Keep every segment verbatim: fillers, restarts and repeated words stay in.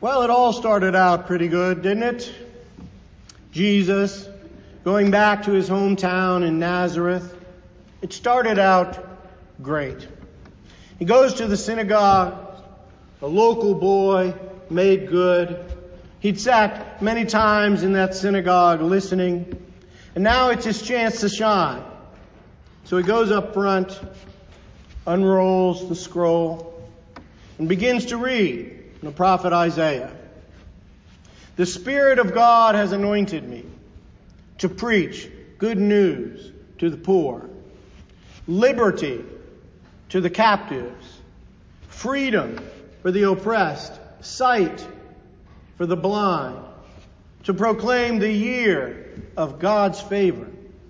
Well, it all started out pretty good, didn't it? Jesus going back to his hometown in Nazareth. It started out great. He goes to the synagogue, a local boy, made good. He'd sat many times in that synagogue listening, and now it's his chance to shine. So he goes up front, unrolls the scroll, and begins to read the prophet Isaiah. The Spirit of God has anointed me to preach good news to the poor, liberty to the captives, freedom for the oppressed, sight for the blind, to proclaim the year of God's favor.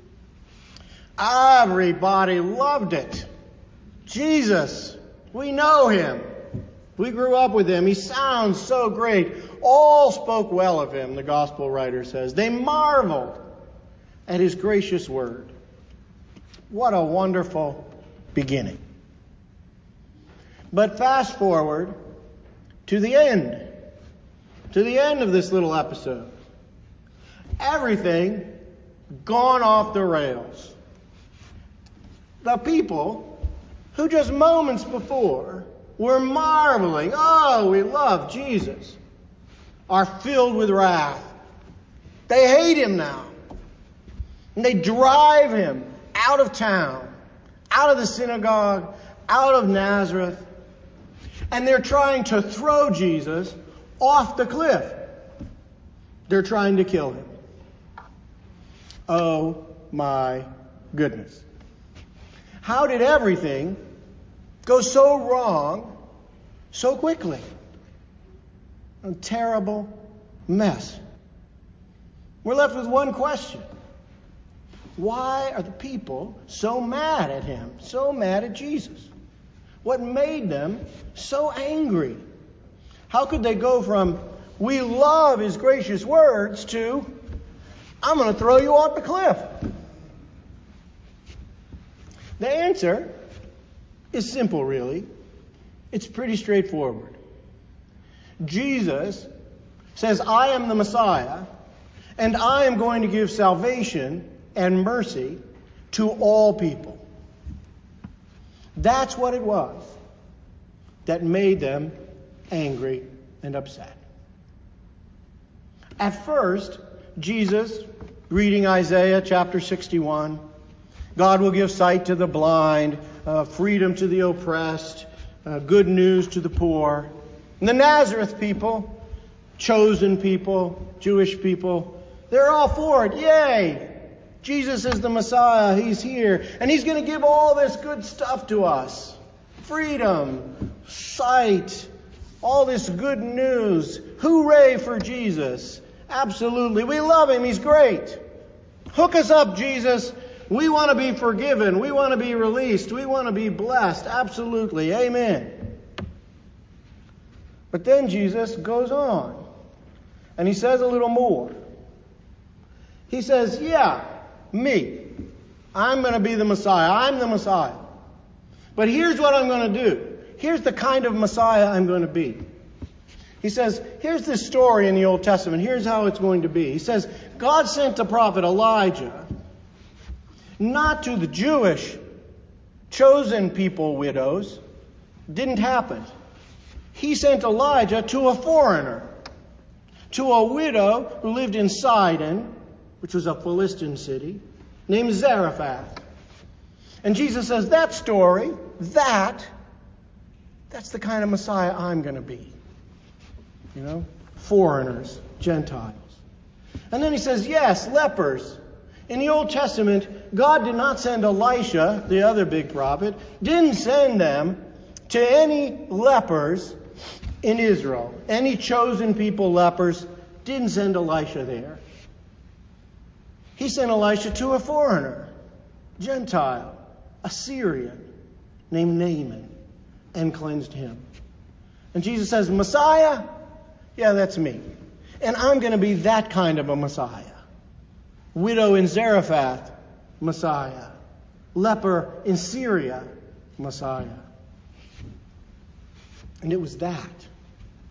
Everybody loved it. Jesus, we know him. We grew up with him. He sounds so great. All spoke well of him, the gospel writer says. They marveled at his gracious word. What a wonderful beginning. But fast forward to the end. To the end of this little episode. Everything gone off the rails. The people who just moments before were marveling, oh, we love Jesus, are filled with wrath. They hate him now. And they drive him out of town, out of the synagogue, out of Nazareth. And they're trying to throw Jesus off the cliff. They're trying to kill him. Oh my goodness. How did everything go so wrong so quickly? A terrible mess. We're left with one question. Why are the people so mad at him, so mad at Jesus? What made them so angry? How could they go from, we love his gracious words, to, I'm going to throw you off the cliff? The answer is simple, really. It's pretty straightforward. Jesus says, I am the Messiah, and I am going to give salvation and mercy to all people. That's what it was that made them angry and upset. At first, Jesus, reading Isaiah chapter sixty-one, God will give sight to the blind, uh, freedom to the oppressed, uh, good news to the poor. And the Nazareth people, chosen people, Jewish people, they're all for it. Yay! Jesus is the Messiah. He's here. And he's going to give all this good stuff to us. Freedom, sight, all this good news. Hooray for Jesus. Absolutely. We love him. He's great. Hook us up, Jesus. We want to be forgiven. We want to be released. We want to be blessed. Absolutely. Amen. But then Jesus goes on. And he says a little more. He says, yeah, me. I'm going to be the Messiah. I'm the Messiah. But here's what I'm going to do. Here's the kind of Messiah I'm going to be. He says, here's this story in the Old Testament. Here's how it's going to be. He says, God sent the prophet Elijah not to the Jewish chosen people widows. Didn't happen. He sent Elijah to a foreigner, to a widow who lived in Sidon, which was a Philistine city, named Zarephath. And Jesus says, that story, that, that's the kind of Messiah I'm going to be. You know, foreigners, Gentiles. And then he says, yes, lepers. In the Old Testament, God did not send Elisha, the other big prophet, didn't send them to any lepers in Israel. Any chosen people lepers, didn't send Elisha there. He sent Elisha to a foreigner, Gentile, a Syrian, named Naaman, and cleansed him. And Jesus says, Messiah? Yeah, that's me. And I'm going to be that kind of a Messiah. Widow in Zarephath, Messiah. Leper in Syria, Messiah. And it was that.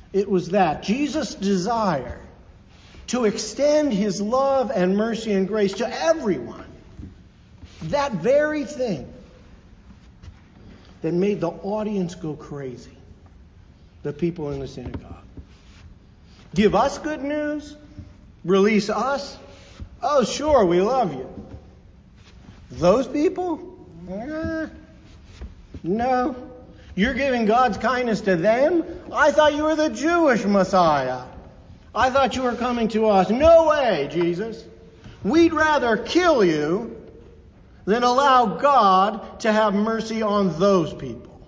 It was that. Jesus desired to extend his love and mercy and grace to everyone. That very thing that made the audience go crazy. The people in the synagogue. Give us good news? Release us? Oh, sure, we love you. Those people? Eh, no. You're giving God's kindness to them? I thought you were the Jewish Messiah. I thought you were coming to us. No way, Jesus. We'd rather kill you than allow God to have mercy on those people.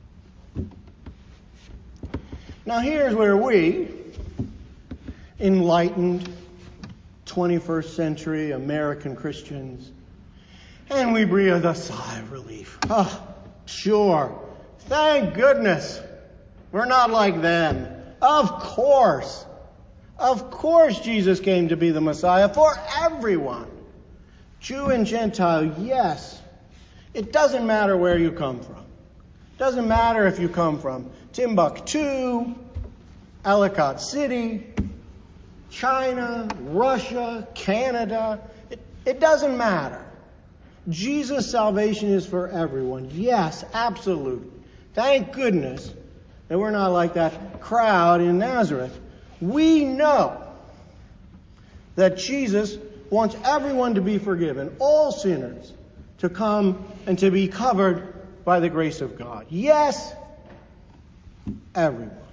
Now here's where we, enlightened twenty-first century American Christians, and we breathe a sigh of relief. Oh, sure. Thank goodness we're not like them. Of course. Of course Jesus came to be the Messiah for everyone. Jew and Gentile, yes. It doesn't matter where you come from. It doesn't matter if you come from Timbuktu, Ellicott City, China, Russia, Canada. It, it doesn't matter. Jesus' salvation is for everyone. Yes, absolutely. Thank goodness that we're not like that crowd in Nazareth. We know that Jesus wants everyone to be forgiven, all sinners to come and to be covered by the grace of God. Yes, everyone.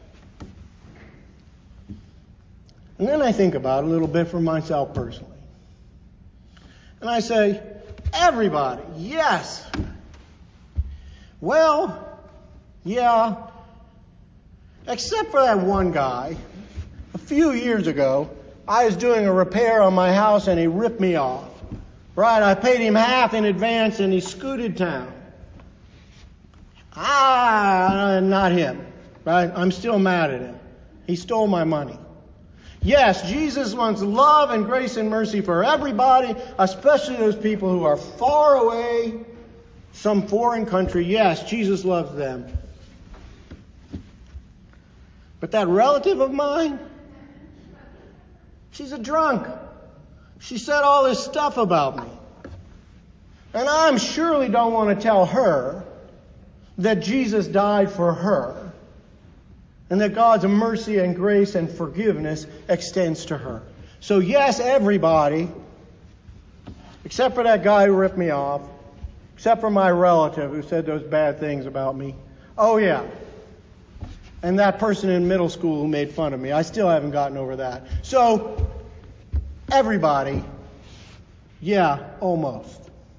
And then I think about it a little bit for myself personally. And I say, everybody, yes. Well, yeah, except for that one guy. A few years ago, I was doing a repair on my house and he ripped me off. Right, I paid him half in advance and he scooted town. Ah, not him. Right, I'm still mad at him. He stole my money. Yes, Jesus wants love and grace and mercy for everybody, especially those people who are far away, some foreign country. Yes, Jesus loves them. But that relative of mine, she's a drunk. She said all this stuff about me. And I surely don't want to tell her that Jesus died for her and that God's mercy and grace and forgiveness extends to her. So yes, everybody, except for that guy who ripped me off, except for my relative who said those bad things about me. Oh yeah. And that person in middle school who made fun of me. I still haven't gotten over that. So, everybody, yeah, almost.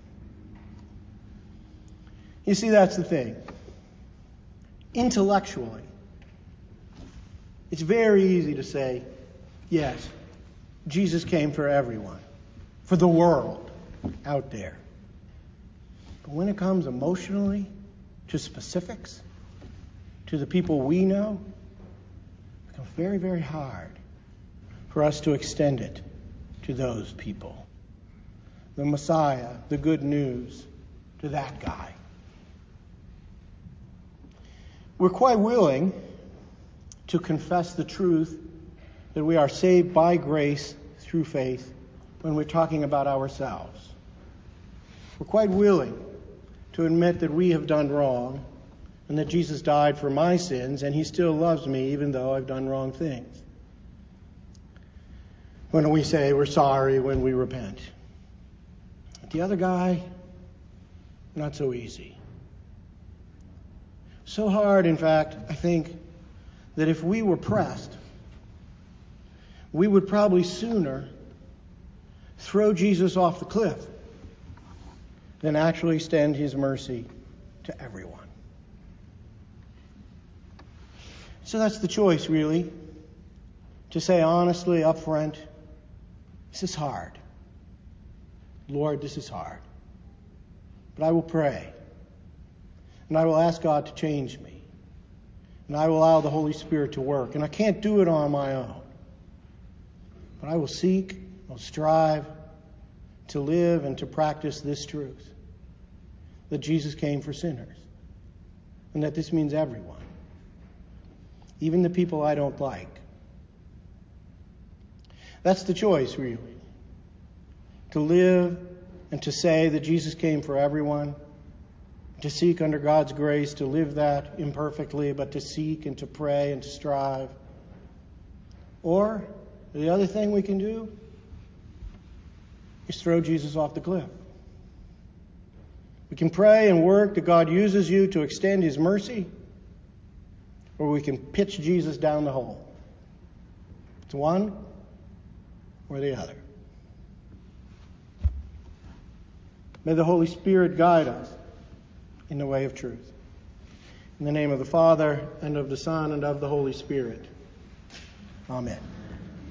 You see, that's the thing. Intellectually, it's very easy to say, yes, Jesus came for everyone, for the world out there. But when it comes emotionally to specifics, to the people we know, it becomes very, very hard for us to extend it to those people. The Messiah, the good news, to that guy. We're quite willing to confess the truth that we are saved by grace through faith when we're talking about ourselves. We're quite willing to admit that we have done wrong and that Jesus died for my sins, and he still loves me even though I've done wrong things. When we say we're sorry when we repent. The other guy, not so easy. So hard, in fact, I think, that if we were pressed, we would probably sooner throw Jesus off the cliff than actually extend his mercy to everyone. So that's the choice, really. To say honestly, up front, this is hard. Lord, this is hard. But I will pray. And I will ask God to change me. And I will allow the Holy Spirit to work. And I can't do it on my own. But I will seek, I'll strive to live and to practice this truth. That Jesus came for sinners. And that this means everyone. even the people I don't like. That's the choice, really. To live and to say that Jesus came for everyone, to seek under God's grace to live that imperfectly, but to seek and to pray and to strive. Or the other thing we can do is throw Jesus off the cliff. We can pray and work that God uses you to extend his mercy, or we can pitch Jesus down the hole. It's one or the other. May the Holy Spirit guide us in the way of truth. In the name of the Father, and of the Son, and of the Holy Spirit. Amen.